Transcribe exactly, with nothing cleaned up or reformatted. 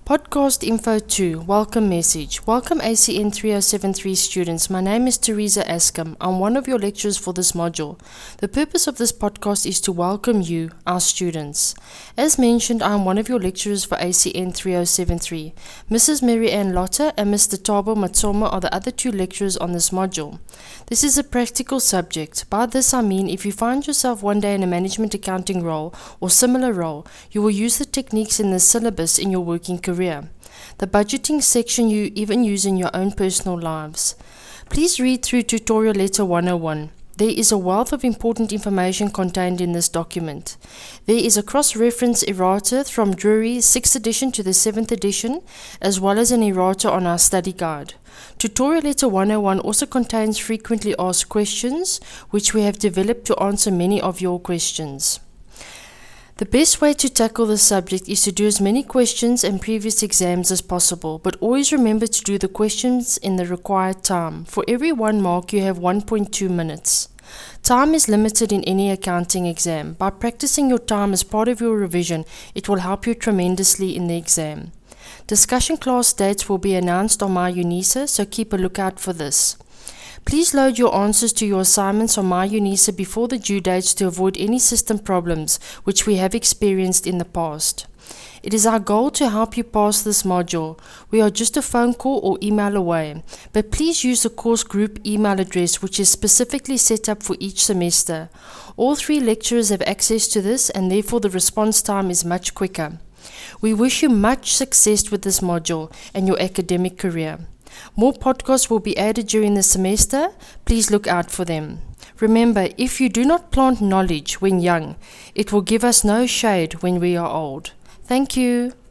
Podcast Info two, Welcome Message. Welcome A C N three oh seven three students. My name is Teresa Ascom. I'm one of your lecturers for this module. The purpose of this podcast is to welcome you, our students. As mentioned, I'm one of your lecturers for A C N three oh seven three. Missus Mary Ann Lotter and Mister Tabo Matsoma are the other two lecturers on this module. This is a practical subject. By this I mean if you find yourself one day in a management accounting role or similar role, you will use the techniques in the syllabus in your working career. The budgeting section you even use in your own personal lives. Please read through Tutorial Letter one oh one. There is a wealth of important information contained in this document. There is a cross-reference errata from Drury sixth edition to the seventh edition, as well as an errata on our study guide. Tutorial Letter one oh one also contains frequently asked questions, which we have developed to answer many of your questions. The best way to tackle this subject is to do as many questions and previous exams as possible, but always remember to do the questions in the required time. For every one mark, you have one point two minutes. Time is limited in any accounting exam. By practicing your time as part of your revision, it will help you tremendously in the exam. Discussion class dates will be announced on MyUnisa, so keep a lookout for this. Please load your answers to your assignments on MyUnisa before the due dates to avoid any system problems which we have experienced in the past. It is our goal to help you pass this module. We are just a phone call or email away, but please use the course group email address which is specifically set up for each semester. All three lecturers have access to this and therefore the response time is much quicker. We wish you much success with this module and your academic career. More podcasts will be added during the semester. Please look out for them. Remember, if you do not plant knowledge when young, it will give us no shade when we are old. Thank you.